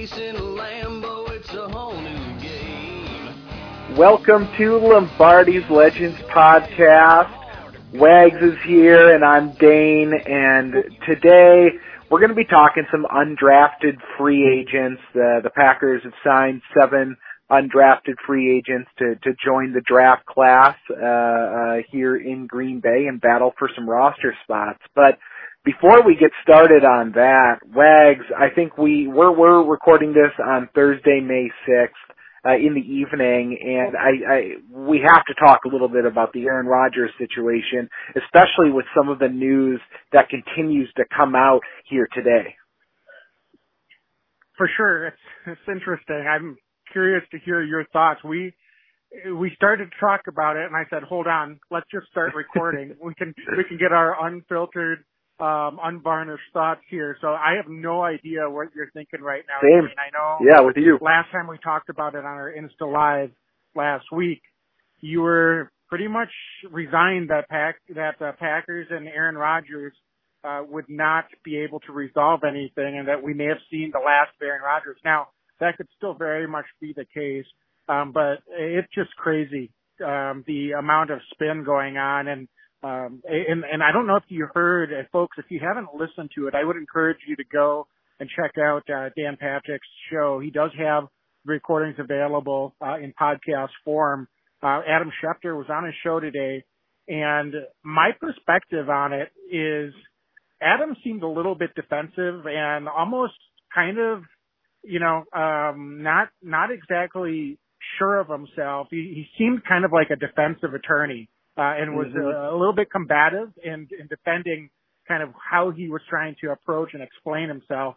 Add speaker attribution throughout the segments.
Speaker 1: racing a Lambo, it's a whole new game.
Speaker 2: Welcome to Lombardi's Legends Podcast. Wags is here, and I'm Dane, and today we're going to be talking some undrafted free agents. The Packers have signed 7 undrafted free agents to join the draft class here in Green Bay and battle for some roster spots. But before we get started on that, Wags, I think we're recording this on Thursday, May 6th in the evening, and we have to talk a little bit about the Aaron Rodgers situation, especially with some of the news that continues to come out here today.
Speaker 3: For sure, it's interesting. I'm curious to hear your thoughts. We started to talk about it, and I said, "Hold on, let's just start recording. we can get our unfiltered, unvarnished thoughts here." So I have no idea what you're thinking right now.
Speaker 2: Same.
Speaker 3: I know.
Speaker 2: Yeah, with you.
Speaker 3: Last time we talked about it on our Insta Live last week, you were pretty much resigned that the Packers and Aaron Rodgers would not be able to resolve anything, and that we may have seen the last of Aaron Rodgers. Now, that could still very much be the case, but it's just crazy, the amount of spin going on. And I don't know if you heard, folks, if you haven't listened to it, I would encourage you to go and check out Dan Patrick's show. He does have recordings available in podcast form. Adam Schefter was on his show today, and my perspective on it is Adam seemed a little bit defensive and almost kind of, not exactly sure of himself. He seemed kind of like a defensive attorney, and was a little bit combative in defending kind of how he was trying to approach and explain himself.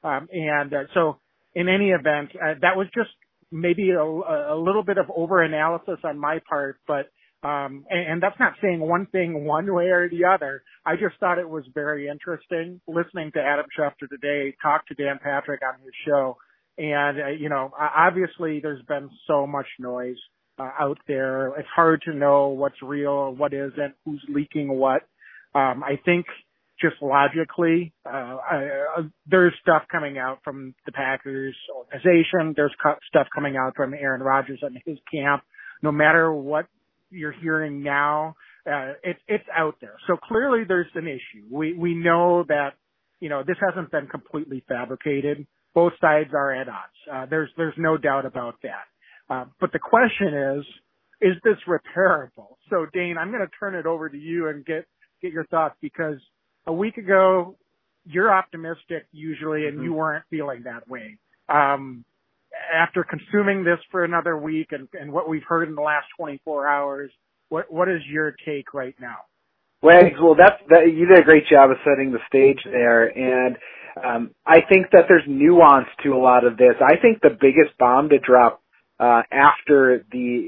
Speaker 3: So in any event, that was just maybe a little bit of over-analysis on my part, but and that's not saying one thing one way or the other. I just thought it was very interesting listening to Adam Schefter today talk to Dan Patrick on his show. And, obviously there's been so much noise out there. It's hard to know what's real, what isn't, who's leaking what. I think just logically, there's stuff coming out from the Packers organization. There's stuff coming out from Aaron Rodgers and his camp. No matter what you're hearing now, it's out there. So clearly there's an issue. We know that, this hasn't been completely fabricated. Both sides are at odds. There's no doubt about that. But the question is this repairable? So Dane, I'm going to turn it over to you and get your thoughts, because a week ago you're optimistic usually, and you weren't feeling that way. After consuming this for another week and what we've heard in the last 24 hours, what is your take right now?
Speaker 2: Wags, well, you did a great job of setting the stage there, and I think that there's nuance to a lot of this. I think the biggest bomb to drop after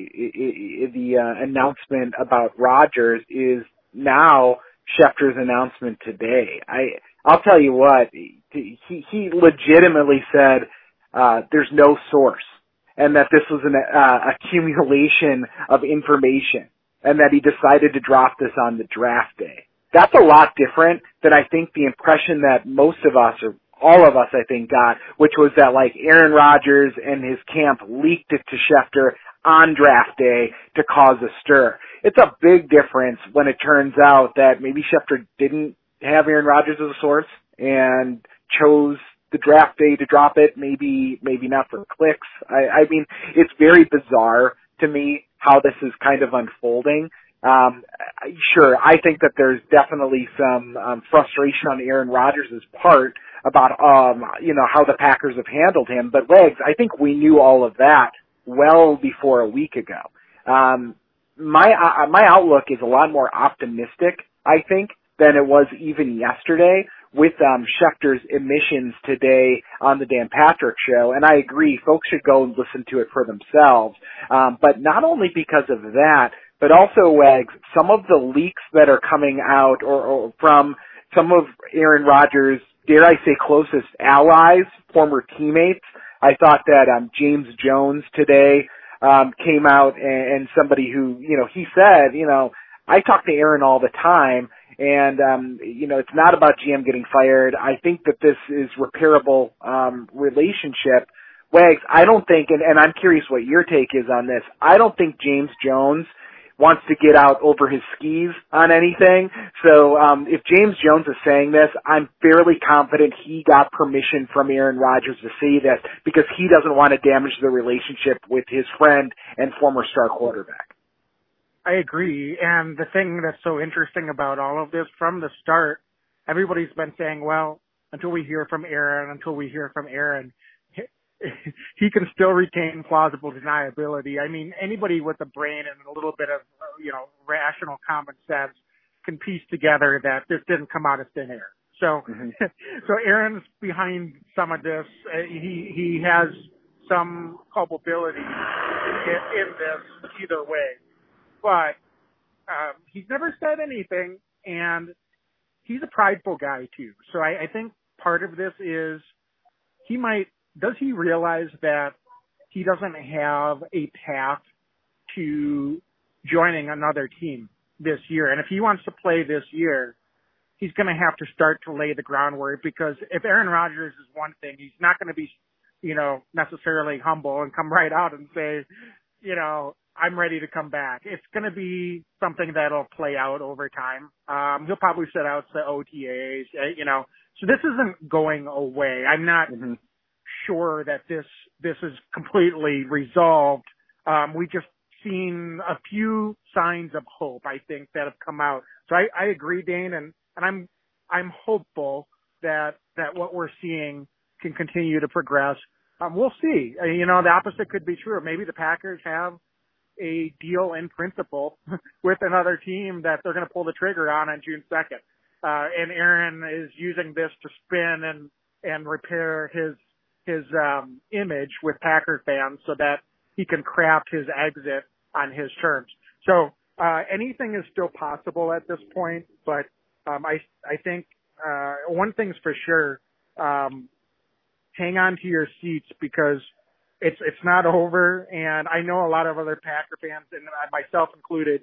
Speaker 2: the announcement about Rodgers is now Schefter's announcement today. I'll tell you what, he legitimately said there's no source, and that this was an accumulation of information, and that he decided to drop this on the draft day. That's a lot different than I think the impression that most of us, or all of us, I think, got, which was that like Aaron Rodgers and his camp leaked it to Schefter on draft day to cause a stir. It's a big difference when it turns out that maybe Schefter didn't have Aaron Rodgers as a source and chose the draft day to drop it, maybe not for clicks. I mean, it's very bizarre to me how this is kind of unfolding. Sure, I think that there's definitely some frustration on Aaron Rodgers' part about how the Packers have handled him. But Wags, I think we knew all of that well before a week ago. My outlook is a lot more optimistic, I think, than it was even yesterday with Schefter's admissions today on the Dan Patrick show. And I agree, folks should go and listen to it for themselves. But not only because of that, but also, Wags, some of the leaks that are coming out or from some of Aaron Rodgers', dare I say, closest allies, former teammates. I thought that James Jones today came out and somebody who, he said, I talk to Aaron all the time, And, it's not about GM getting fired. I think that this is repairable, relationship. Wags, I don't think, and I'm curious what your take is on this, I don't think James Jones wants to get out over his skis on anything. So if James Jones is saying this, I'm fairly confident he got permission from Aaron Rodgers to say this because he doesn't want to damage the relationship with his friend and former star quarterback.
Speaker 3: I agree. And the thing that's so interesting about all of this, from the start, everybody's been saying, well, until we hear from Aaron, he can still retain plausible deniability. I mean, anybody with a brain and a little bit of, rational common sense can piece together that this didn't come out of thin air. So, so Aaron's behind some of this. He has some culpability in this either way, but he's never said anything, and he's a prideful guy too. So I think part of this is does he realize that he doesn't have a path to joining another team this year? And if he wants to play this year, he's going to have to start to lay the groundwork, because if Aaron Rodgers is one thing, he's not going to be, necessarily humble and come right out and say, I'm ready to come back. It's going to be something that'll play out over time. He'll probably set out the OTAs, so this isn't going away. I'm not sure that this is completely resolved. We just seen a few signs of hope, I think, that have come out. So I agree, Dane, and I'm hopeful that what we're seeing can continue to progress. We'll see. The opposite could be true. Maybe the Packers have a deal in principle with another team that they're going to pull the trigger on June 2nd. And Aaron is using this to spin and repair his image with Packer fans so that he can craft his exit on his terms. So, anything is still possible at this point, but, I think, one thing's for sure, hang on to your seats, because it's not over. And I know a lot of other Packer fans, and myself included,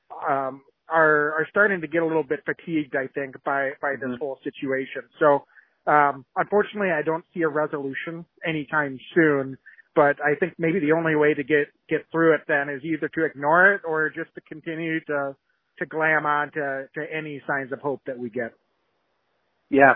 Speaker 3: are starting to get a little bit fatigued, I think, by this whole situation. So, unfortunately, I don't see a resolution anytime soon, but I think maybe the only way to get through it then is either to ignore it or just to continue to glam on to any signs of hope that we get.
Speaker 2: Yeah.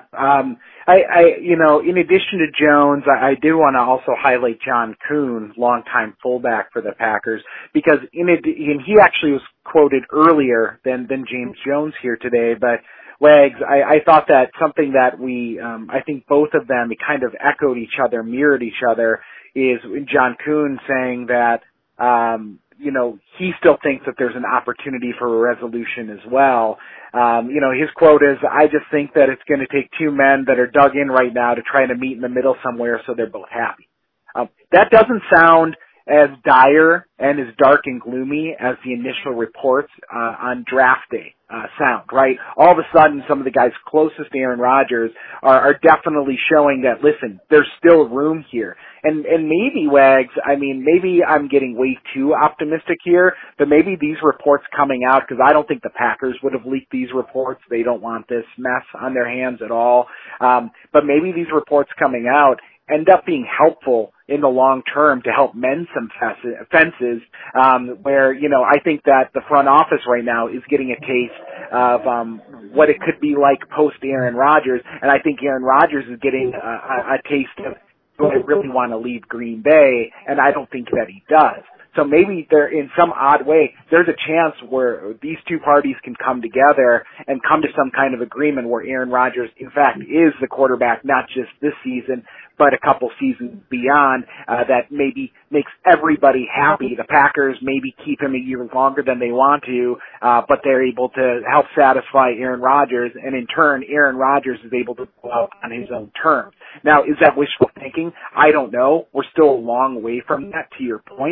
Speaker 2: In addition to Jones, I do want to also highlight John Kuhn, longtime fullback for the Packers, because he actually was quoted earlier than James Jones here today, but Wags, I thought that something that I think both of them kind of echoed each other, mirrored each other, is John Kuhn saying that, he still thinks that there's an opportunity for a resolution as well. His quote is, I just think that it's going to take two men that are dug in right now to try to meet in the middle somewhere so they're both happy. That doesn't sound as dire and as dark and gloomy as the initial reports on draft day sound, right? All of a sudden, some of the guys closest to Aaron Rodgers are definitely showing that, listen, there's still room here. And maybe, Wags, maybe I'm getting way too optimistic here, but maybe these reports coming out, because I don't think the Packers would have leaked these reports. They don't want this mess on their hands at all. But maybe these reports coming out end up being helpful in the long term to help mend some fences, where, I think that the front office right now is getting a taste of what it could be like post Aaron Rodgers, and I think Aaron Rodgers is getting a taste of, do I really want to leave Green Bay, and I don't think that he does. So maybe in some odd way, there's a chance where these two parties can come together and come to some kind of agreement where Aaron Rodgers, in fact, is the quarterback, not just this season, but a couple seasons beyond, that maybe makes everybody happy. The Packers maybe keep him a year longer than they want to, but they're able to help satisfy Aaron Rodgers, and in turn, Aaron Rodgers is able to go out on his own terms. Now, is that wishful thinking? I don't know. We're still a long way from that, to your point.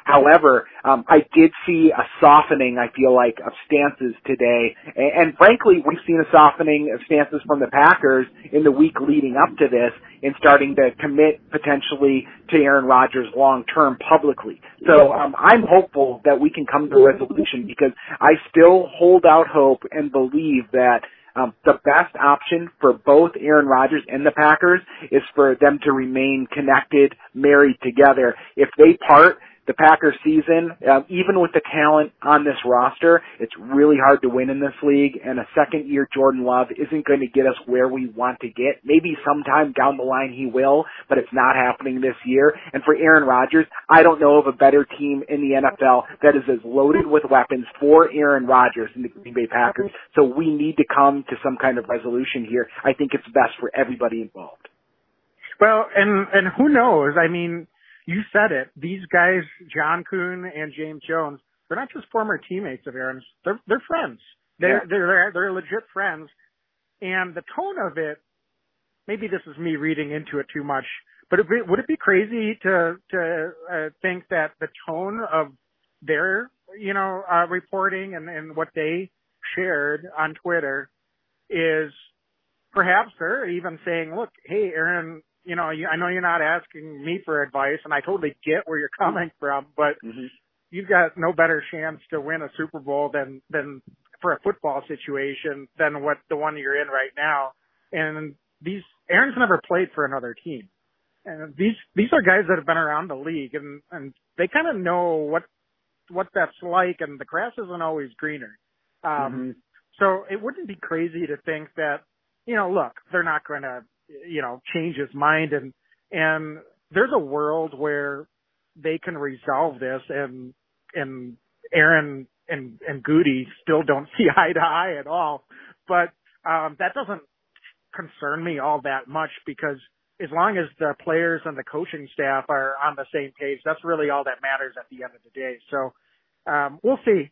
Speaker 2: However, I did see a softening, I feel like, of stances today. And frankly, we've seen a softening of stances from the Packers in the week leading up to this in starting to commit potentially to Aaron Rodgers long term publicly. So I'm hopeful that we can come to a resolution because I still hold out hope and believe that the best option for both Aaron Rodgers and the Packers is for them to remain connected, married together. If they part, the Packers season, even with the talent on this roster, it's really hard to win in this league, and a second-year Jordan Love isn't going to get us where we want to get. Maybe sometime down the line he will, but it's not happening this year. And for Aaron Rodgers, I don't know of a better team in the NFL that is as loaded with weapons for Aaron Rodgers than the Green Bay Packers. So we need to come to some kind of resolution here. I think it's best for everybody involved.
Speaker 3: Well, and who knows? I mean, you said it. These guys, John Kuhn and James Jones, they're not just former teammates of Aaron's. They're friends. They're legit friends. And the tone of it, maybe this is me reading into it too much, but would it be crazy to think that the tone of their, reporting and what they shared on Twitter is perhaps they're even saying, look, hey, Aaron, I know you're not asking me for advice, and I totally get where you're coming from, but you've got no better chance to win a Super Bowl than for a football situation than what the one you're in right now. And Aaron's never played for another team. And these are guys that have been around the league, and they kind of know what that's like, and the grass isn't always greener. So it wouldn't be crazy to think that, look, they're not going to, change his mind, and there's a world where they can resolve this, and Aaron and Goody still don't see eye to eye at all. But that doesn't concern me all that much, because as long as the players and the coaching staff are on the same page, that's really all that matters at the end of the day. So we'll see.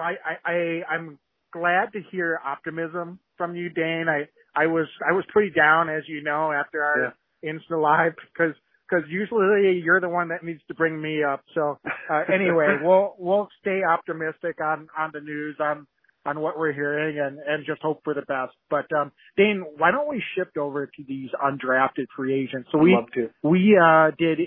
Speaker 3: I'm glad to hear optimism from you, Dane. I was pretty down, as you know, after our Insta Live, because usually you're the one that needs to bring me up. So anyway, we'll stay optimistic on the news, on what we're hearing, and just hope for the best. But Dane, why don't we shift over to these undrafted free agents? So we did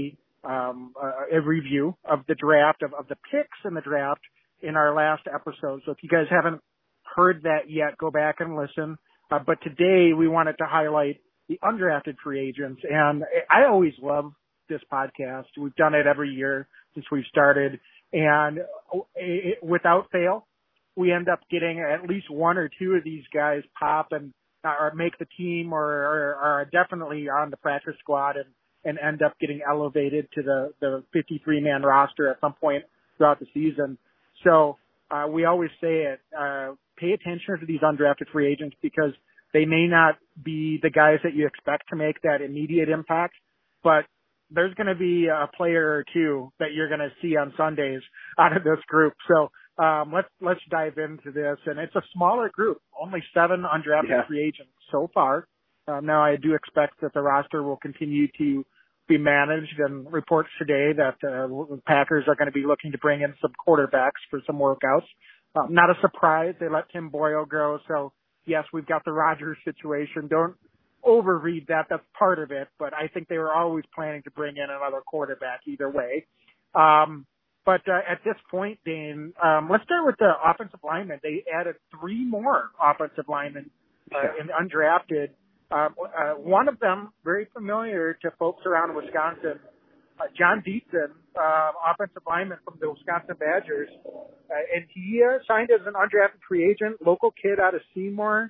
Speaker 3: a review of the draft, of the picks in the draft in our last episode. So if you guys haven't heard that yet, go back and listen. But today we wanted to highlight the undrafted free agents. And I always love this podcast. We've done it every year since we've started. And without fail, we end up getting at least one or two of these guys pop and or make the team or are definitely on the practice squad and end up getting elevated to the 53-man roster at some point throughout the season. So we always say it, pay attention to these undrafted free agents, because they may not be the guys that you expect to make that immediate impact, but there's going to be a player or two that you're going to see on Sundays out of this group. So let's dive into this. And it's a smaller group, only 7 undrafted free agents so far. Now I do expect that the roster will continue to be managed, and reports today that the Packers are going to be looking to bring in some quarterbacks for some workouts. Not a surprise. They let Tim Boyle go. So yes, we've got the Rodgers situation. Don't overread that. That's part of it. But I think they were always planning to bring in another quarterback either way. But at this point, Dane, let's start with the offensive linemen. They added 3 more offensive linemen in undrafted. One of them, very familiar to folks around Wisconsin, John Dietzen, offensive lineman from the Wisconsin Badgers. And he signed as an undrafted free agent, local kid out of Seymour.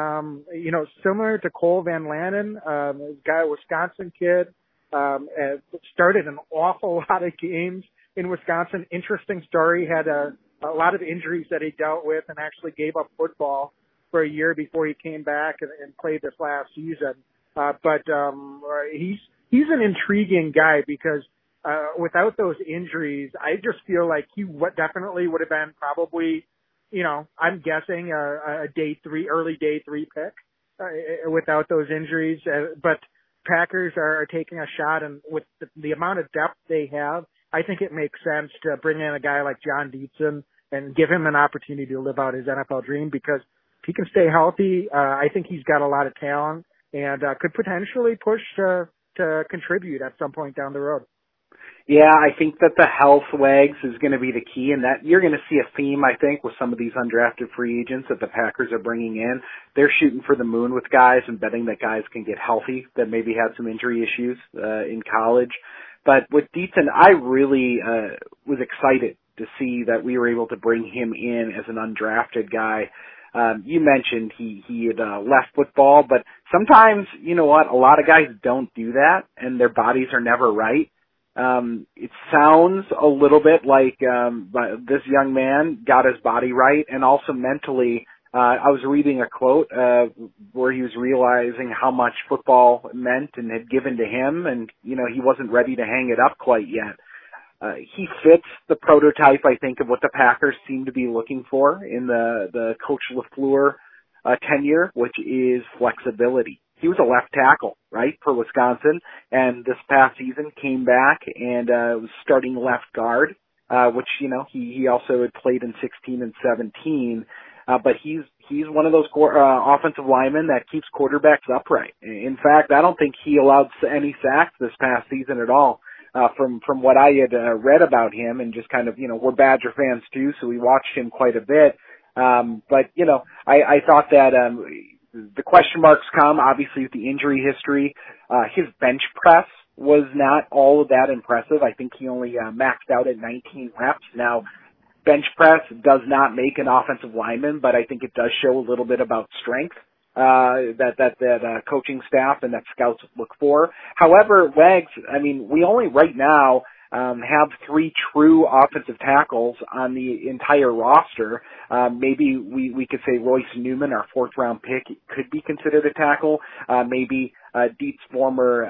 Speaker 3: Similar to Cole Van Lanen, a Wisconsin kid, started an awful lot of games in Wisconsin. Interesting story, had a lot of injuries that he dealt with and actually gave up football for a year before he came back and played this last season. But he's an intriguing guy because without those injuries, I just feel like he definitely would have been probably, I'm guessing a early day 3 pick without those injuries. But Packers are taking a shot, and with the amount of depth they have I think it makes sense to bring in a guy like John Dietzen and give him an opportunity to live out his NFL dream, because if he can stay healthy, I think he's got a lot of talent and could potentially push to contribute at some point down the road.
Speaker 2: Yeah, I think that the health Wags is going to be the key, and that you're going to see a theme, I think, with some of these undrafted free agents that the Packers are bringing in. They're shooting for the moon with guys and betting that guys can get healthy that maybe had some injury issues in college. But with Dietzen, I really was excited to see that we were able to bring him in as an undrafted guy. You mentioned he had left football, but sometimes, you know what, a lot of guys don't do that, and their bodies are never right. It sounds a little bit like this young man got his body right, and also mentally. I was reading a quote where he was realizing how much football meant and had given to him, and he wasn't ready to hang it up quite yet. He fits the prototype, I think, of what the Packers seem to be looking for in the Coach LaFleur tenure, which is flexibility. He was a left tackle, right, for Wisconsin, and this past season came back and was starting left guard, which, he also had played in 16 and 17. But he's one of those offensive linemen that keeps quarterbacks upright. In fact, I don't think he allowed any sacks this past season at all. From what I had read about him, and just kind of, we're Badger fans too, so we watched him quite a bit. But I thought that the question marks come, obviously, with the injury history. His bench press was not all of that impressive. I think he only maxed out at 19 reps. Now, bench press does not make an offensive lineman, but I think it does show a little bit about strength that coaching staff and that scouts look for. However, Wags, we only right now have 3 true offensive tackles on the entire roster. Maybe we could say Royce Newman, our 4th round pick, could be considered a tackle. Maybe Dietz' former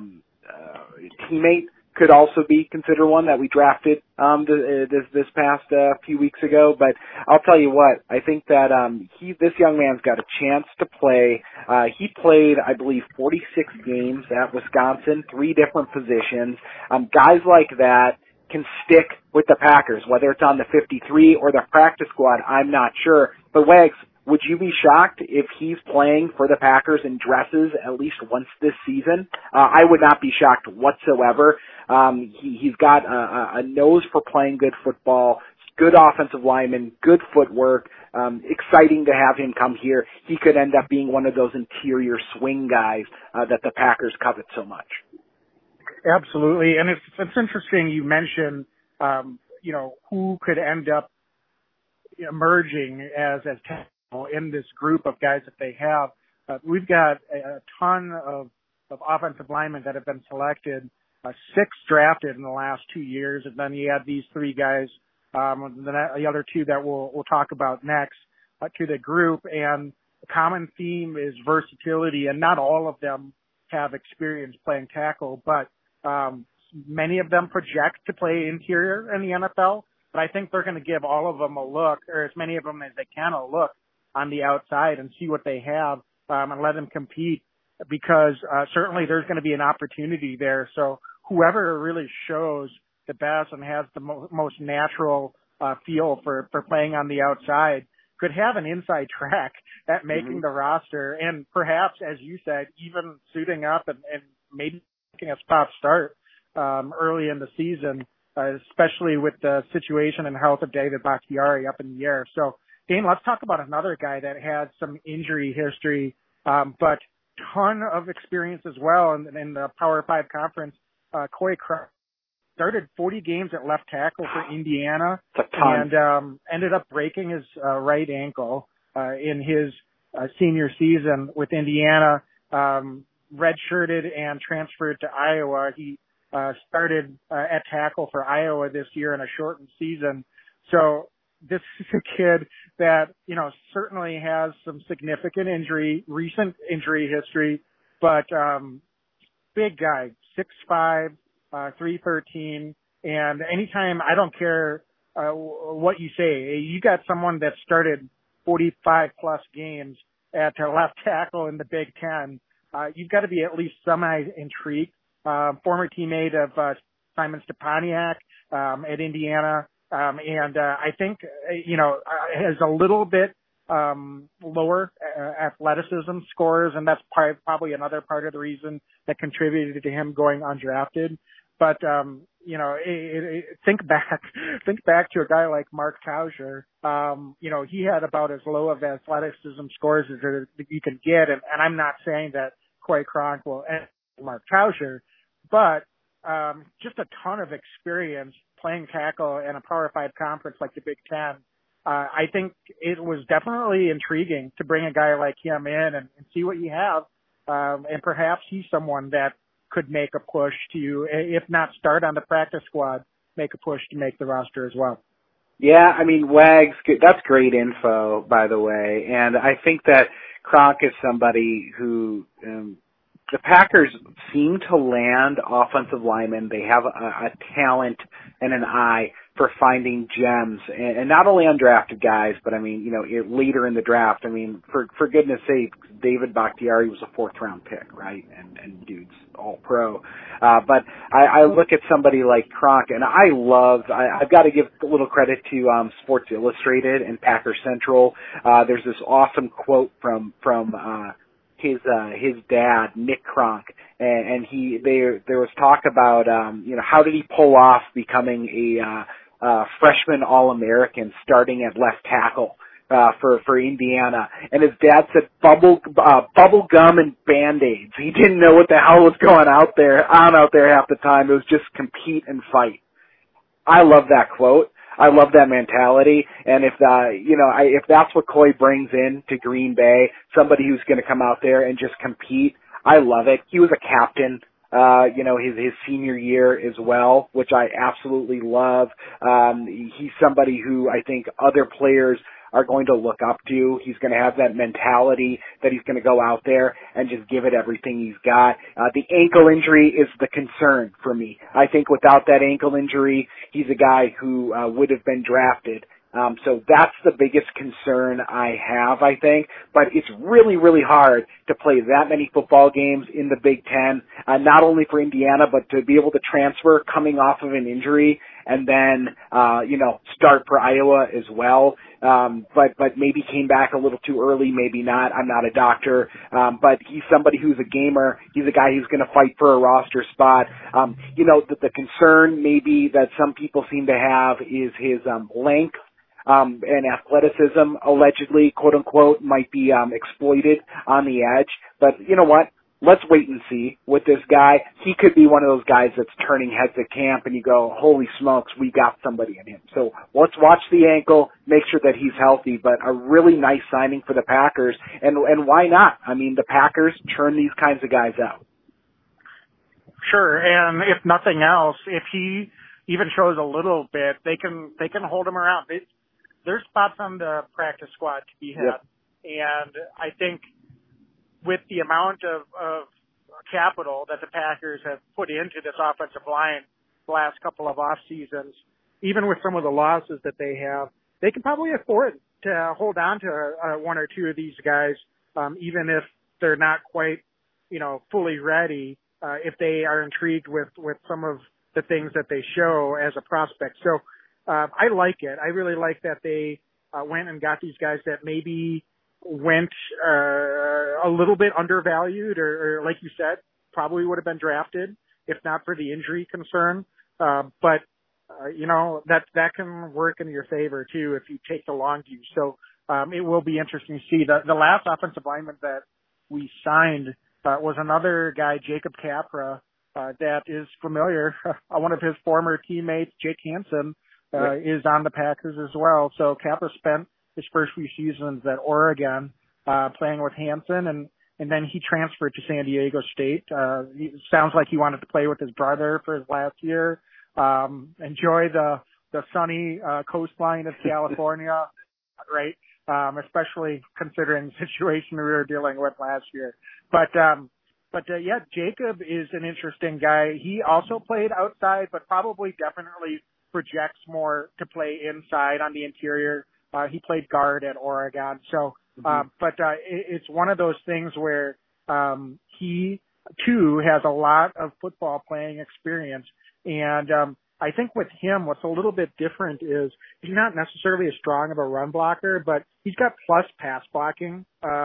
Speaker 2: teammate could also be considered one that we drafted this past few weeks ago. But I'll tell you what, I think that this young man's got a chance to play. He played, I believe, 46 games at Wisconsin, 3 different positions. Guys like that can stick with the Packers, whether it's on the 53 or the practice squad, I'm not sure. But Wags, would you be shocked if he's playing for the Packers in dresses at least once this season? I would not be shocked whatsoever. He's got a nose for playing good football, good offensive lineman, good footwork. Exciting to have him come here. He could end up being one of those interior swing guys that the Packers covet so much.
Speaker 3: Absolutely. And it's interesting you mentioned, who could end up emerging as in this group of guys that they have. We've got a ton of offensive linemen that have been selected, 6 drafted in the last 2 years, and then you add these 3 guys, the other 2 that we'll talk about next, to the group. And the common theme is versatility, and not all of them have experience playing tackle, but many of them project to play interior in the NFL. But I think they're going to give all of them a look, or as many of them as they can, a look on the outside and see what they have, and let them compete, because certainly there's going to be an opportunity there. So whoever really shows the best and has the most natural feel for playing on the outside could have an inside track at making the roster, and perhaps, as you said, even suiting up and maybe making a spot start early in the season, especially with the situation and health of David Bakhtiari up in the air. So, Dane, let's talk about another guy that had some injury history, but ton of experience as well in the Power 5 conference. Coy Craft started 40 games at left tackle for Indiana and ended up breaking his right ankle in his senior season with Indiana, redshirted and transferred to Iowa. He started at tackle for Iowa this year in a shortened season. So this is a kid that, certainly has some significant recent injury history, but big guy, 6'5", 313, and anytime, I don't care what you say, you got someone that started 45 plus games at left tackle in the Big Ten, you've got to be at least semi-intrigued. Former teammate of Simon Stepaniak at Indiana. I think, has a little bit lower athleticism scores, and that's probably another part of the reason that contributed to him going undrafted. But think back to a guy like Mark Tauscher. He had about as low of athleticism scores as you can get, and I'm not saying that Coy Cronk will end Mark Tauscher, but just a ton of experience playing tackle in a Power 5 conference like the Big Ten. I think it was definitely intriguing to bring a guy like him in and see what you have. And perhaps he's someone that could make a push to, if not start on the practice squad, make a push to make the roster as well.
Speaker 2: Yeah, I mean, Wags, that's great info, by the way. And I think that Cronk is somebody who the Packers seem to land offensive linemen. They have a talent and an eye for finding gems, and not only undrafted guys, but I mean, later in the draft. I mean, for goodness sake, David Bakhtiari was a 4th-round pick, right? And dude's all pro. But I look at somebody like Cronk, and I've got to give a little credit to Sports Illustrated and Packer Central. There's this awesome quote from his dad, Nick Cronk, and there was talk about how did he pull off becoming a freshman All-American starting at left tackle for Indiana, and his dad said bubble gum and Band-Aids. He didn't know what the hell was going out there half the time. It was just compete and fight. I love that quote. I love that mentality, and if that's what Coy brings in to Green Bay, somebody who's going to come out there and just compete, I love it. He was a captain, his senior year as well, which I absolutely love. He's somebody who I think other players are going to look up to. He's going to have that mentality that he's going to go out there and just give it everything he's got. The ankle injury is the concern for me. I think without that ankle injury, he's a guy who would have been drafted. So that's the biggest concern I have, I think. But it's really, really hard to play that many football games in the Big Ten, not only for Indiana, but to be able to transfer coming off of an injury and then, start for Iowa as well. But maybe came back a little too early, maybe not. I'm not a doctor. But he's somebody who's a gamer. He's a guy who's going to fight for a roster spot. The concern maybe that some people seem to have is his, length. And athleticism, allegedly, quote unquote, might be exploited on the edge. But you know what? Let's wait and see with this guy. He could be one of those guys that's turning heads at camp and you go, holy smokes, we got somebody in him. So let's watch the ankle, make sure that he's healthy, but a really nice signing for the Packers. And why not? I mean, the Packers churn these kinds of guys out.
Speaker 3: Sure. And if nothing else, if he even shows a little bit, they can hold him around. There's spots on the practice squad to be had. Yep. And I think with the amount of capital that the Packers have put into this offensive line the last couple of off seasons, even with some of the losses that they have, they can probably afford to hold on to one or two of these guys, even if they're not quite, fully ready, if they are intrigued with some of the things that they show as a prospect. So I like it. I really like that they went and got these guys that maybe went a little bit undervalued or like you said, probably would have been drafted if not for the injury concern. But that can work in your favor too if you take the long view. So it will be interesting to see. The last offensive lineman that we signed was another guy, Jacob Capra, that is familiar. One of his former teammates, Jake Hansen, is on the Packers as well. So Capra spent his first few seasons at Oregon, playing with Hansen, and then he transferred to San Diego State. It sounds like he wanted to play with his brother for his last year. Enjoy the sunny coastline of California, right? Especially considering the situation we were dealing with last year. But yeah, Jacob is an interesting guy. He also played outside, but probably definitely projects more to play inside on the interior. He played guard at Oregon. So, it's one of those things where, he too, has a lot of football playing experience. And I think with him, what's a little bit different is he's not necessarily as strong of a run blocker, but he's got plus pass blocking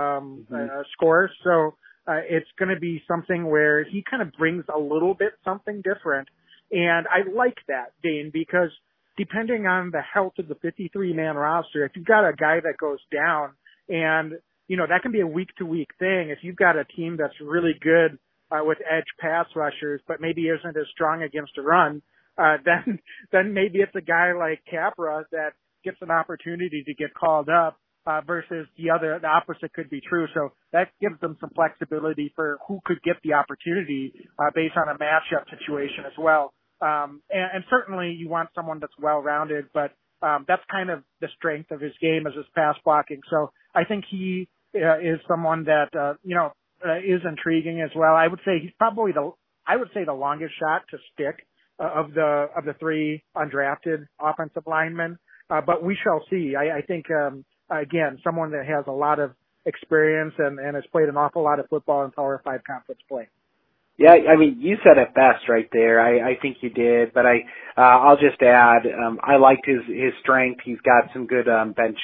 Speaker 3: scores. So it's going to be something where he kind of brings a little bit something different. And I like that, Dane, because depending on the health of the 53-man roster, if you've got a guy that goes down, and, you know, that can be a week-to-week thing. If you've got a team that's really good with edge pass rushers, but maybe isn't as strong against a run, then maybe it's a guy like Capra that gets an opportunity to get called up versus the opposite could be true. So that gives them some flexibility for who could get the opportunity based on a matchup situation as well. And certainly you want someone that's well-rounded, but that's kind of the strength of his game is his pass blocking. So I think he is someone that, is intriguing as well. I would say he's probably the longest shot to stick of the three undrafted offensive linemen. But we shall see. I think, again, someone that has a lot of experience and has played an awful lot of football in Power 5 conference play.
Speaker 2: Yeah, I mean, you said it best right there. I think you did, but I'll just add, I liked his strength. He's got some good bench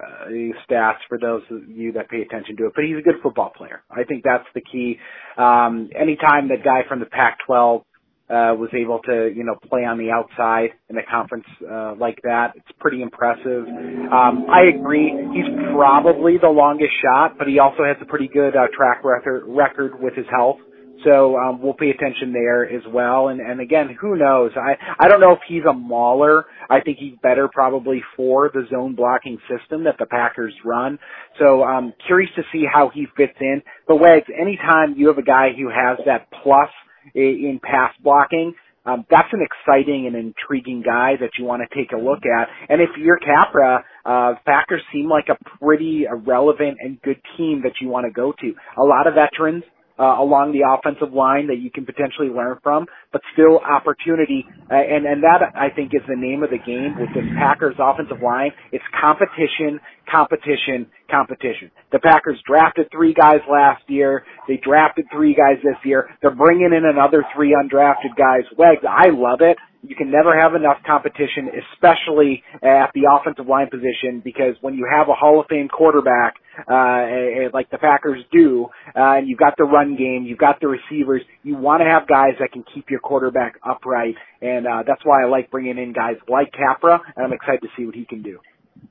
Speaker 2: stats for those of you that pay attention to it, but he's a good football player. I think that's the key. Anytime the guy from the Pac-12 was able to, play on the outside in a conference like that, it's pretty impressive. I agree. He's probably the longest shot, but he also has a pretty good track record with his health. So we'll pay attention there as well. And again, who knows? I don't know if he's a mauler. I think he's better probably for the zone blocking system that the Packers run. So curious to see how he fits in. But Wags, anytime you have a guy who has that plus in pass blocking, that's an exciting and intriguing guy that you want to take a look at. And if you're Capra, Packers seem like a pretty relevant and good team that you want to go to. A lot of veterans along the offensive line that you can potentially learn from, but still opportunity. And that, I think, is the name of the game with this Packers offensive line. It's competition, competition, competition. The Packers drafted 3 guys last year. They drafted 3 guys this year. They're bringing in another 3 undrafted guys. Wags, I love it. You can never have enough competition, especially at the offensive line position, because when you have a Hall of Fame quarterback, like the Packers do, and you've got the run game, you've got the receivers, you want to have guys that can keep your quarterback upright, and that's why I like bringing in guys like Capra, and I'm excited to see what he can do.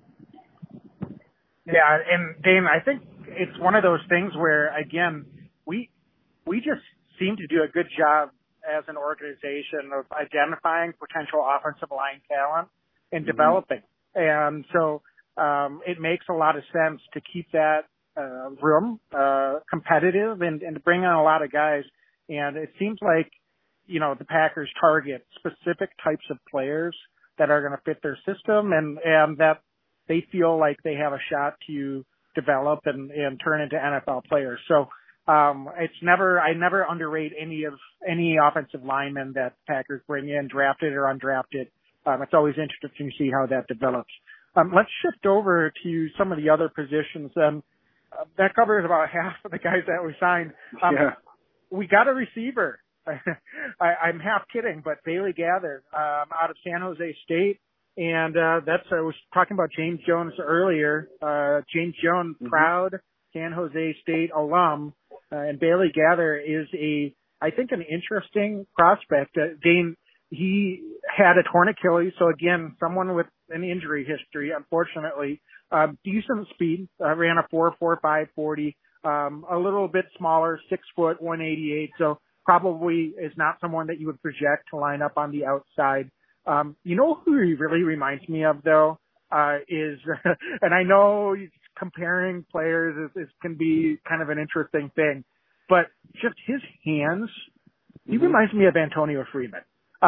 Speaker 3: Yeah, and Dane, I think it's one of those things where, again, we just seem to do a good job as an organization of identifying potential offensive line talent and developing. And so it makes a lot of sense to keep that room competitive and to bring on a lot of guys. And it seems like, the Packers target specific types of players that are going to fit their system and that they feel like they have a shot to develop and turn into NFL players. So I never underrate any offensive lineman that Packers bring in, drafted or undrafted. It's always interesting to see how that develops. Let's shift over to some of the other positions. That covers about half of the guys that we signed. We got a receiver. I'm half kidding, but Bailey Gather, out of San Jose State. And, I was talking about James Jones earlier. James Jones, proud San Jose State alum. And Bailey Gather is I think an interesting prospect. Dane, he had a torn Achilles. So again, someone with an injury history, unfortunately, decent speed, ran a 4.45 40, a little bit smaller, 6 foot, 188. So probably is not someone that you would project to line up on the outside. Who he really reminds me of though, is, and I know comparing players can be kind of an interesting thing, but just his hands, he reminds me of Antonio Freeman.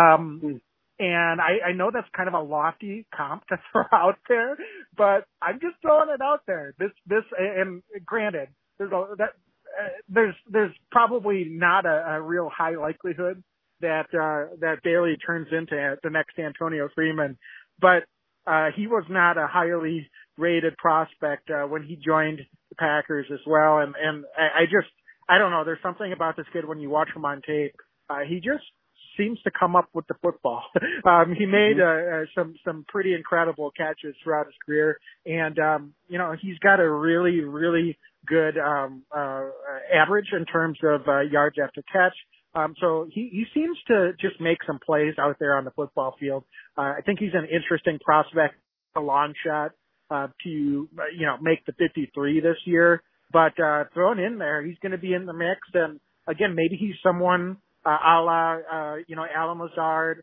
Speaker 3: And I know that's kind of a lofty comp to throw out there, but I'm just throwing it out there. And granted, there's probably not a real high likelihood that Bailey turns into the next Antonio Freeman, but he was not a highly rated prospect when he joined the Packers as well, and I don't know. There's something about this kid when you watch him on tape. He just seems to come up with the football. He made some pretty incredible catches throughout his career, and he's got a really, really good average in terms of yards after catch. So he seems to just make some plays out there on the football field. I think he's an interesting prospect, a long shot to make the 53 this year. But thrown in there, he's going to be in the mix. And again, maybe he's someone a la Alan Lazard,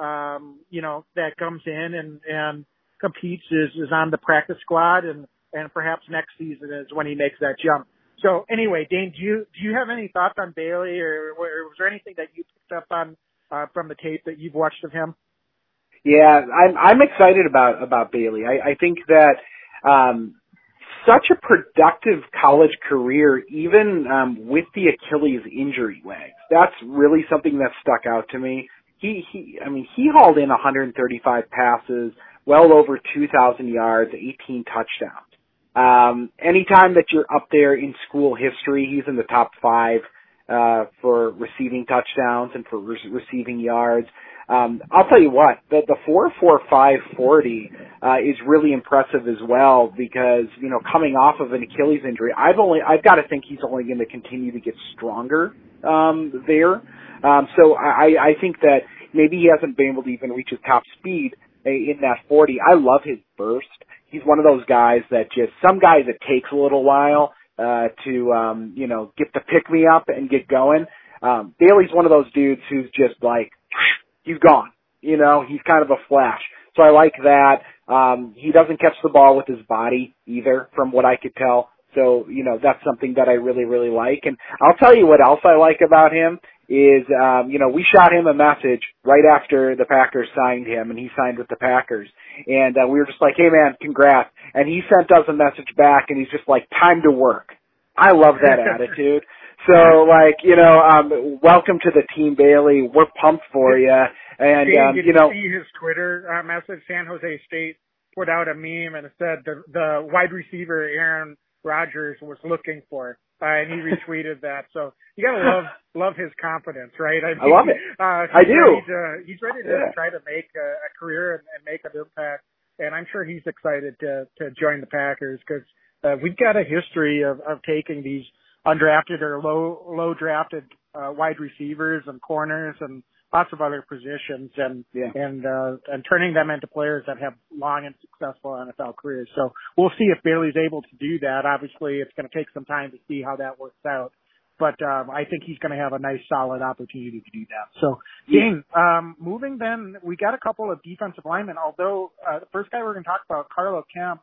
Speaker 3: that comes in and competes, is on the practice squad, and perhaps next season is when he makes that jump. So anyway, Dane, do you have any thoughts on Bailey, or was there anything that you picked up on from the tape that you've watched of him?
Speaker 2: Yeah, I'm excited about Bailey. I think that such a productive college career, even with the Achilles injury legs. That's really something that stuck out to me. He hauled in 135 passes, well over 2,000 yards, 18 touchdowns. Anytime that you're up there in school history, he's in the top 5 for receiving touchdowns and for receiving yards. I'll tell you what, the 4.45 40 is really impressive as well, because coming off of an Achilles injury, I've got to think he's only going to continue to get stronger there. So I think that maybe he hasn't been able to even reach his top speed in that 40. I love his burst. He's one of those guys that some guys it takes a little while to get the pick me up and get going. Bailey's one of those dudes who's just like, he's gone. He's kind of a flash. So I like that. He doesn't catch the ball with his body either, from what I could tell. So, that's something that I really, really like. And I'll tell you what else I like about him is, we shot him a message right after the Packers signed him, and he signed with the Packers. And we were just like, hey, man, congrats. And he sent us a message back, and he's just like, time to work. I love that attitude. So, welcome to the team, Bailey. We're pumped for you. And,
Speaker 3: did you see his Twitter message? San Jose State put out a meme, and it said the wide receiver Aaron Rodgers was looking for, and he retweeted that. So you gotta love his confidence, right?
Speaker 2: I love it. I do.
Speaker 3: He's ready to try to make a career and make an impact, and I'm sure he's excited to join the Packers, because we've got a history of taking these undrafted or low drafted wide receivers and corners and lots of other positions, and turning them into players that have long and successful NFL careers. So we'll see if Bailey's able to do that. Obviously, it's going to take some time to see how that works out, but I think he's going to have a nice, solid opportunity to do that. So, Dane, moving then, we got a couple of defensive linemen, although the first guy we're going to talk about, Carlo Kemp,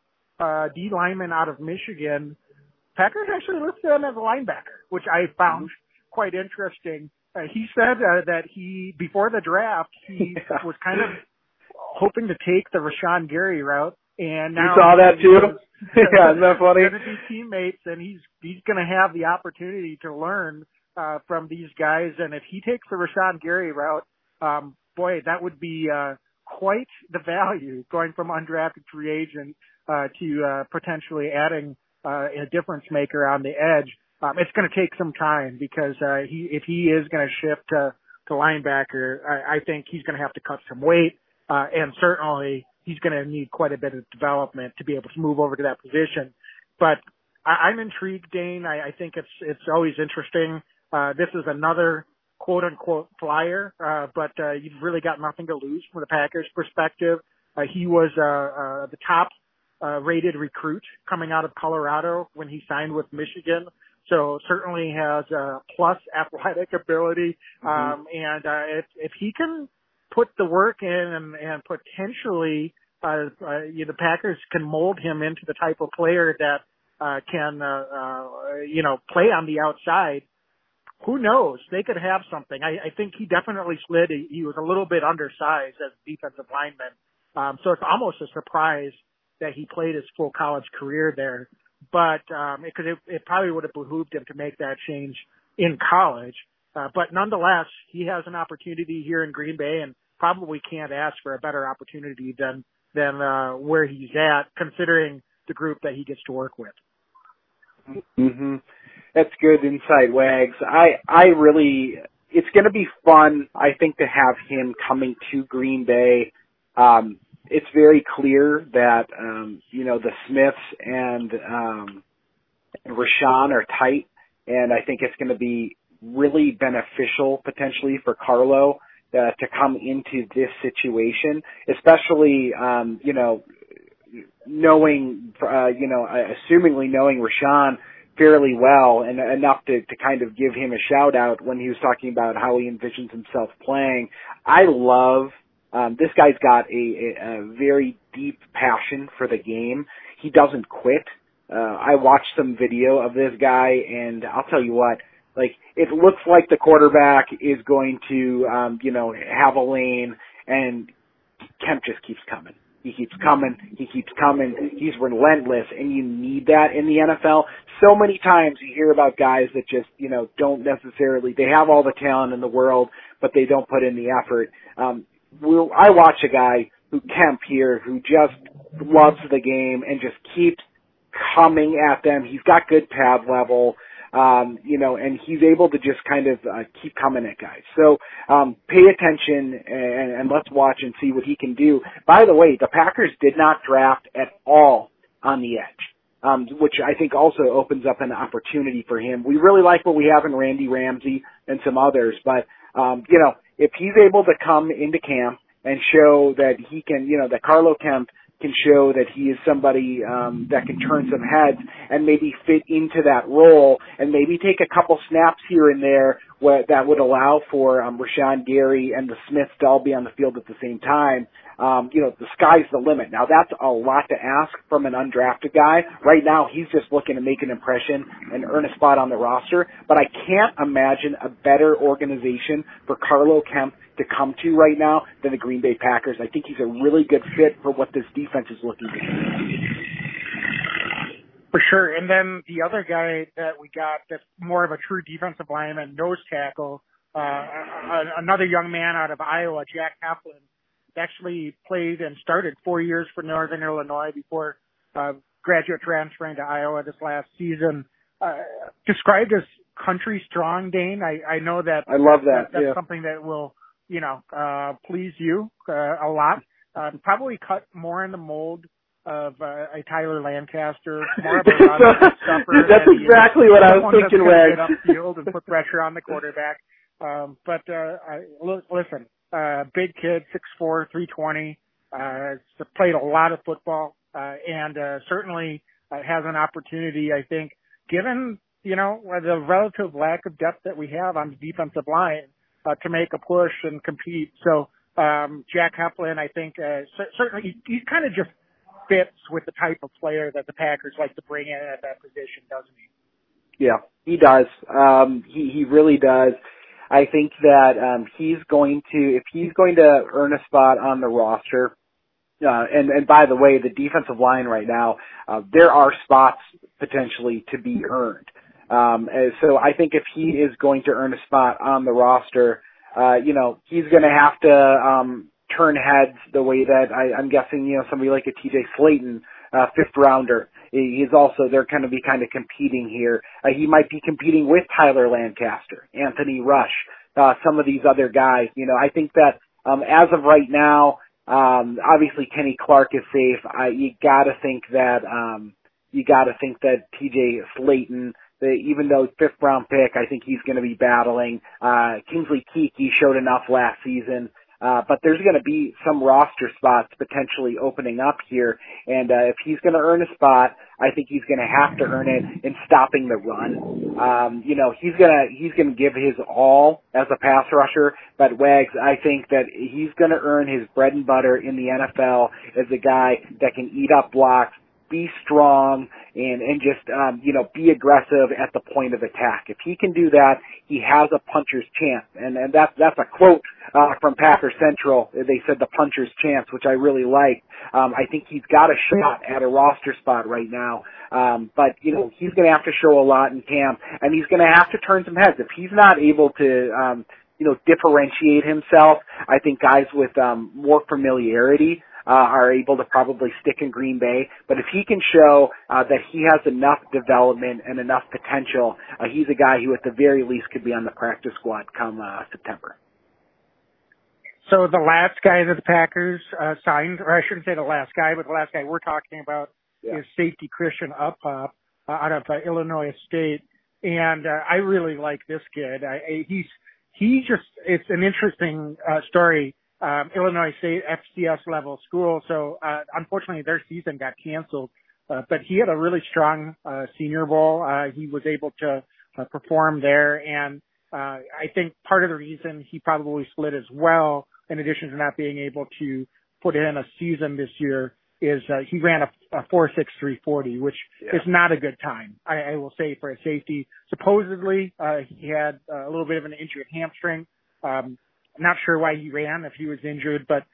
Speaker 3: D lineman out of Michigan. Packers actually listed him as a linebacker, which I found quite interesting. He said that before the draft, he was kind of hoping to take the Rashawn Gary route, and now
Speaker 2: you saw that too. Yeah, isn't that funny?
Speaker 3: He's going to be teammates, and he's going to have the opportunity to learn from these guys. And if he takes the Rashawn Gary route, boy, that would be quite the value, going from undrafted free agent to potentially adding a difference maker on the edge. It's going to take some time, because if he is going to shift to linebacker, I think he's going to have to cut some weight, and certainly he's going to need quite a bit of development to be able to move over to that position. But I'm intrigued, Dane. I think it's always interesting. This is another quote unquote flyer, but you've really got nothing to lose from the Packers' perspective. He was the top rated recruit coming out of Colorado when he signed with Michigan. So certainly has plus athletic ability. And if he can put the work in and potentially, the Packers can mold him into the type of player that can, play on the outside, who knows? They could have something. I think he definitely slid. He was a little bit undersized as a defensive lineman. So it's almost a surprise that he played his full college career there. But it probably would have behooved him to make that change in college. But nonetheless, he has an opportunity here in Green Bay, and probably can't ask for a better opportunity than where he's at, considering the group that he gets to work with.
Speaker 2: Mm-hmm. That's good insight, Wags. I really, it's going to be fun, I think, to have him coming to Green Bay. It's very clear that, the Smiths and Rashaan are tight, and I think it's going to be really beneficial potentially for Carlo to come into this situation, especially, assumingly knowing Rashaan fairly well and enough to kind of give him a shout out when he was talking about how he envisions himself playing. I love, this guy's got a very deep passion for the game. He doesn't quit. I watched some video of this guy, and I'll tell you what, it looks like the quarterback is going to, have a lane, and Kemp just keeps coming. He keeps coming. He's relentless, and you need that in the NFL. So many times you hear about guys that just, don't necessarily, they have all the talent in the world, but they don't put in the effort. I watch a guy Kemp here, who just loves the game and just keeps coming at them. He's got good pad level. And he's able to just kind of keep coming at guys. So pay attention and let's watch and see what he can do. By the way, the Packers did not draft at all on the edge, which I think also opens up an opportunity for him. We really like what we have in Randy Ramsey and some others, but if he's able to come into camp and show that he can, that Carlo Kemp can show that he is somebody that can turn some heads and maybe fit into that role and maybe take a couple snaps here and there that would allow for Rashaan Gary and the Smiths to all be on the field at the same time. The sky's the limit. Now, that's a lot to ask from an undrafted guy. Right now, he's just looking to make an impression and earn a spot on the roster. But I can't imagine a better organization for Carlo Kemp to come to right now than the Green Bay Packers. I think he's a really good fit for what this defense is looking to do.
Speaker 3: For sure. And then the other guy that we got that's more of a true defensive lineman, nose tackle, another young man out of Iowa, Jack Heflin, actually played and started 4 years for Northern Illinois before graduate transferring to Iowa this last season. Described as country strong, Dane. I know that.
Speaker 2: I love that.
Speaker 3: That's something that will, please you a lot. Probably cut more in the mold of a Tyler Lancaster, more of a run stuffer.
Speaker 2: That's exactly what I was thinking, Wags.
Speaker 3: Get upfield and put pressure on the quarterback. Listen, big kid, 6'4", 320, played a lot of football, and certainly has an opportunity, I think, given, the relative lack of depth that we have on the defensive line, to make a push and compete. So, Jack Heflin, I think, certainly he kind of just fits with the type of player that the Packers like to bring in at that position, doesn't he?
Speaker 2: Yeah, he does. He really does. I think that if he's going to earn a spot on the roster, and by the way, the defensive line right now, there are spots potentially to be earned. So I think if he is going to earn a spot on the roster, he's going to have to turn heads the way that I'm guessing, somebody like a TJ Slaton, fifth rounder, they're going to be kind of competing here. He might be competing with Tyler Lancaster, Anthony Rush, some of these other guys. I think that as of right now, obviously Kenny Clark is safe. You got to think that TJ Slaton, even though fifth round pick, I think he's going to be battling. Kingsley Keke showed enough last season. But there's going to be some roster spots potentially opening up here. And if he's going to earn a spot, I think he's going to have to earn it in stopping the run. He's going to give his all as a pass rusher. But Wags, I think that he's going to earn his bread and butter in the NFL as a guy that can eat up blocks, be strong, and just, be aggressive at the point of attack. If he can do that, he has a puncher's chance. And that's a quote from Packer Central. They said the puncher's chance, which I really like. I think he's got a shot at a roster spot right now. But he's going to have to show a lot in camp, and he's going to have to turn some heads. If he's not able to, differentiate himself, I think guys with more familiarity are able to probably stick in Green Bay. But if he can show that he has enough development and enough potential, he's a guy who at the very least could be on the practice squad come September.
Speaker 3: So the last guy that the Packers signed, or I shouldn't say the last guy, but the last guy we're talking about is safety Christian Uphoff out of Illinois State. And I really like this kid. It's an interesting story. Illinois State FCS level school. So unfortunately their season got canceled. But he had a really strong Senior Bowl. He was able to perform there. And I think part of the reason he probably slid as well, in addition to not being able to put in a season this year, is he ran a 4.6340, which is not a good time, I will say, for a safety. Supposedly, he had a little bit of an injured hamstring. Not sure why he ran if he was injured, but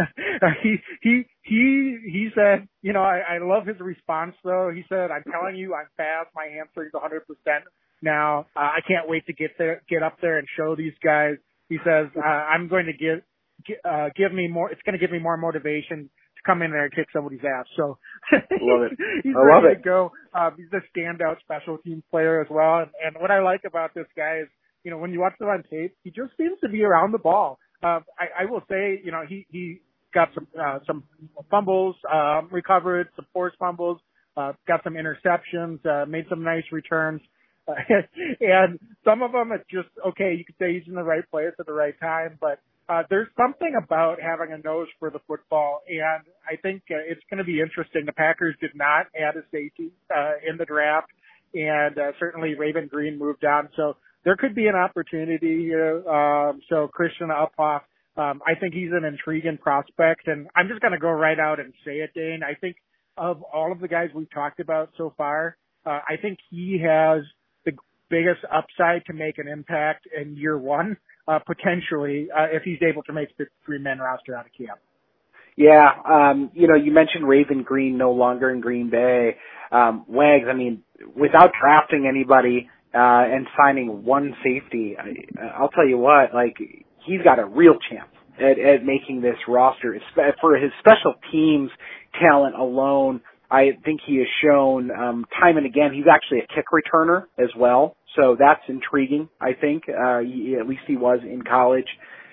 Speaker 3: he said, you know, I love his response though. He said, "I'm telling you, I'm fast. My hamstring's 100% now. I can't wait to get up there and show these guys." He says, "I'm going to give me more. It's going to give me more motivation to come in there and kick somebody's ass." So
Speaker 2: love it.
Speaker 3: He's
Speaker 2: I love
Speaker 3: ready
Speaker 2: it.
Speaker 3: to go. He's a standout special teams player as well. And what I like about this guy is, you know, when you watch him on tape, he just seems to be around the ball. I will say, you know, he got some fumbles, recovered, some forced fumbles, got some interceptions, made some nice returns. And some of them, it's just, okay, you could say he's in the right place at the right time, but there's something about having a nose for the football, and I think it's going to be interesting. The Packers did not add a safety in the draft, and certainly Raven Green moved on, so there could be an opportunity here. So Christian Uphoff, I think he's an intriguing prospect, and I'm just going to go right out and say it, Dane. I think of all of the guys we've talked about so far, I think he has the biggest upside to make an impact in year one, potentially, if he's able to make the 53-man roster out of camp.
Speaker 2: Yeah, you know, you mentioned Raven Green no longer in Green Bay. Wags, I mean, without drafting anybody and signing one safety, I'll tell you what, like, he's got a real chance at making this roster. For his special teams talent alone, I think he has shown time and again, he's actually a kick returner as well. So that's intriguing, I think. At least he was in college.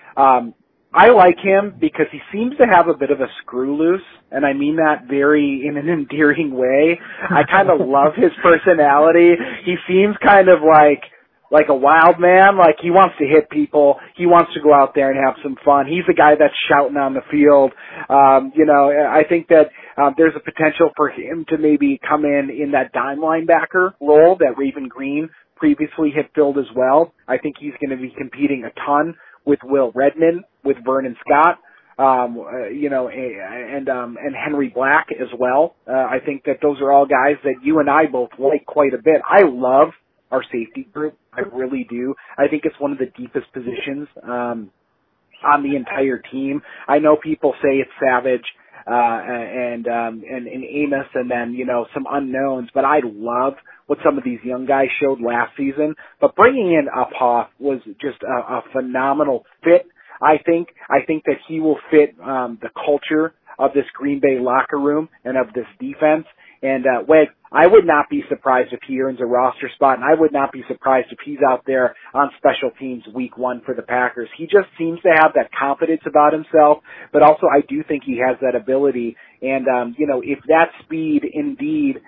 Speaker 2: I like him because he seems to have a bit of a screw loose, and I mean that very in an endearing way. I kind of love his personality. He seems kind of like a wild man, like he wants to hit people. He wants to go out there and have some fun. He's the guy that's shouting on the field. You know, I think that there's a potential for him to maybe come in that dime linebacker role that Raven Green previously had filled as well. I think he's going to be competing a ton with Will Redmond, with Vernon Scott, you know, and Henry Black as well. I think that those are all guys that you and I both like quite a bit. I love our safety group. I really do. I think it's one of the deepest positions on the entire team. I know people say it's Savage and Amos and then, you know, some unknowns, but I love what some of these young guys showed last season. But bringing in Uphoff was just a phenomenal fit. I think that he will fit the culture of this Green Bay locker room and of this defense. And Weg, I would not be surprised if he earns a roster spot, and I would not be surprised if he's out there on special teams week one for the Packers. He just seems to have that confidence about himself, but also I do think he has that ability. And, you know, if that speed indeed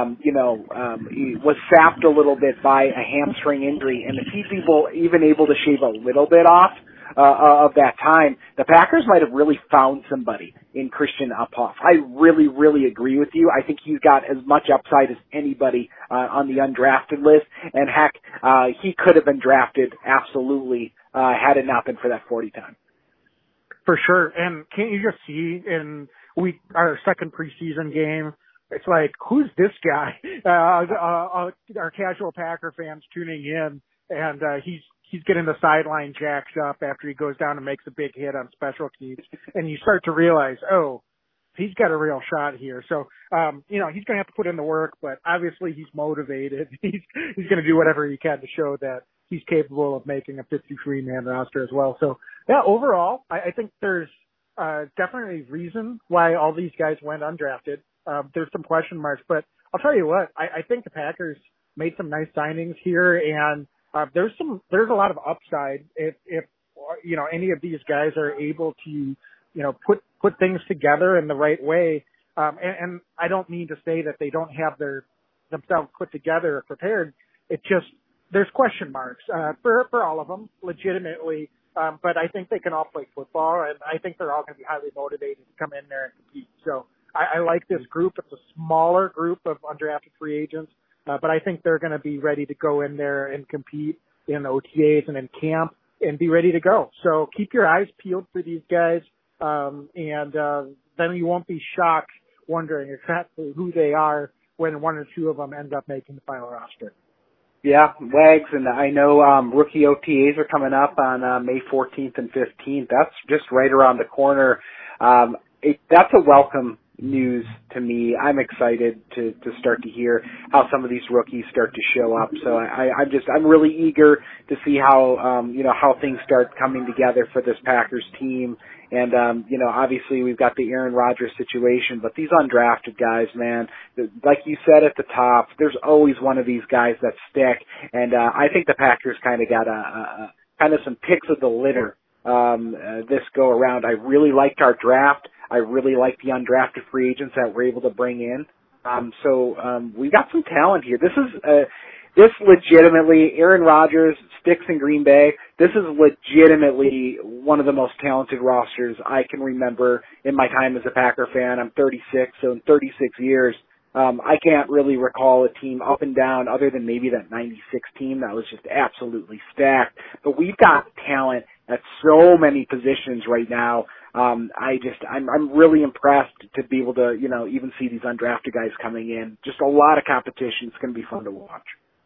Speaker 2: was sapped a little bit by a hamstring injury, and if he's even able to shave a little bit off of that time, the Packers might have really found somebody in Christian Uphoff. I really, really agree with you. I think he's got as much upside as anybody on the undrafted list, and heck, he could have been drafted absolutely had it not been for that 40 time.
Speaker 3: For sure, and can't you just see in our second preseason game, it's like, who's this guy? Our casual Packer fans tuning in, and he's getting the sideline jacked up after he goes down and makes a big hit on special teams, and you start to realize, oh, he's got a real shot here. So, you know, he's going to have to put in the work, but obviously he's motivated. He's going to do whatever he can to show that he's capable of making a 53-man roster as well. So, yeah, overall, I think there's definitely reason why all these guys went undrafted. There's some question marks, but I'll tell you what, I think the Packers made some nice signings here, and there's a lot of upside if any of these guys are able to put things together in the right way. And I don't mean to say that they don't have themselves put together or prepared. It just there's question marks for all of them, legitimately. But I think they can all play football, and I think they're all going to be highly motivated to come in there and compete. So I like this group. It's a smaller group of undrafted free agents, but I think they're going to be ready to go in there and compete in OTAs and in camp and be ready to go. So keep your eyes peeled for these guys, and then you won't be shocked wondering exactly who they are when one or two of them end up making the final roster.
Speaker 2: Yeah, Wags, and I know rookie OTAs are coming up on May 14th and 15th. That's just right around the corner. That's a welcome news to me. I'm excited to start to hear how some of these rookies start to show up. So I'm really eager to see how things start coming together for this Packers team. And, obviously we've got the Aaron Rodgers situation, but these undrafted guys, man, like you said at the top, there's always one of these guys that stick. And, I think the Packers kind of got kind of some picks of the litter, this go around. I really liked our draft. I really like the undrafted free agents that we're able to bring in. We got some talent here. This legitimately, Aaron Rodgers sticks in Green Bay. This is legitimately one of the most talented rosters I can remember in my time as a Packer fan. I'm 36, so in 36 years, I can't really recall a team up and down other than maybe that 96 team that was just absolutely stacked. But we've got talent at so many positions right now. I'm really impressed to be able to, even see these undrafted guys coming in. Just a lot of competition. It's going to be fun to watch.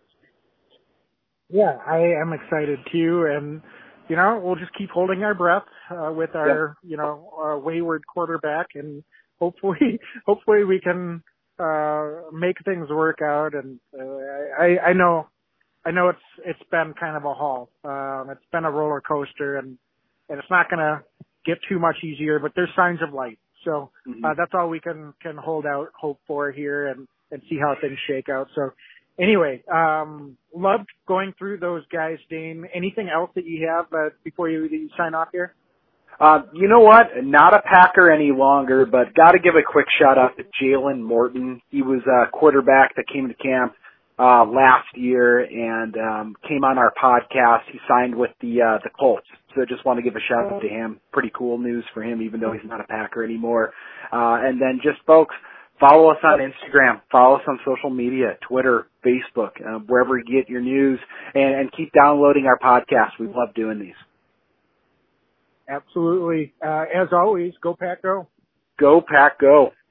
Speaker 3: Yeah, I am excited too, and we'll just keep holding our breath with our our wayward quarterback, and hopefully we can make things work out. And I know it's been kind of a haul. It's been a roller coaster, and it's not going to get too much easier, but there's signs of light. So that's all we can hold out hope for here, and see how things shake out. So anyway, loved going through those guys, Dane. Anything else that you have before you sign off here?
Speaker 2: You know what? Not a Packer any longer, but got to give a quick shout out to Jalen Morton. He was a quarterback that came to camp last year and came on our podcast. He signed with the Colts. So just want to give a shout out to him. Pretty cool news for him, even though he's not a Packer anymore. And then just folks, follow us on Instagram, follow us on social media, Twitter, Facebook, wherever you get your news, and keep downloading our podcast. We love doing these.
Speaker 3: Absolutely. As always, go Pack Go.
Speaker 2: Go Pack Go.